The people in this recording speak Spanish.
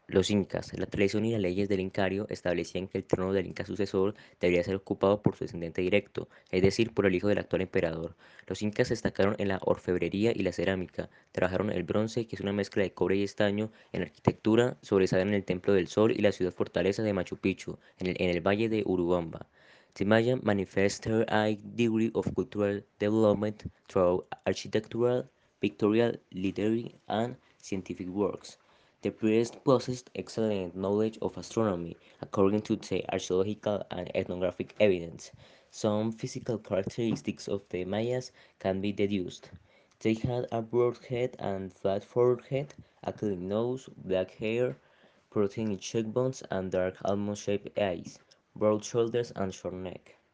Los incas. La tradición y las leyes del incario establecían que el trono del inca sucesor debería ser ocupado por su descendiente directo, es decir, por el hijo del actual emperador. Los incas destacaron en la orfebrería y la cerámica, trabajaron el bronce, que es una mezcla de cobre y estaño, en la arquitectura, sobresalen el Templo del Sol y la ciudad fortaleza de Machu Picchu, en el valle de Urubamba. The Maya manifested a degree of cultural development through architectural, pictorial, literary, and scientific works. The priests possessed excellent knowledge of astronomy, according to the archaeological and ethnographic evidence. Some physical characteristics of the Mayas can be deduced. They had a broad head and flat forehead, a clean nose, black hair, protein cheekbones, and dark almond-shaped eyes, broad shoulders, and short neck.